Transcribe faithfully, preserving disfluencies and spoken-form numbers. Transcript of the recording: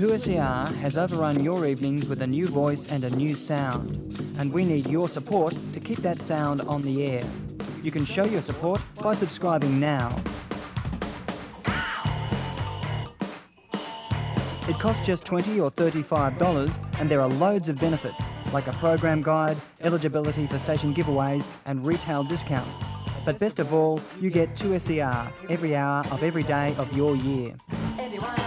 two S E R has overrun your evenings with a new voice and a new sound, and we need your support to keep that sound on the air. You can show your support by subscribing now. It costs just twenty dollars or thirty-five dollars, and there are loads of benefits, like a program guide, eligibility for station giveaways, and retail discounts. But best of all, you get two S E R every hour of every day of your year. Everyone.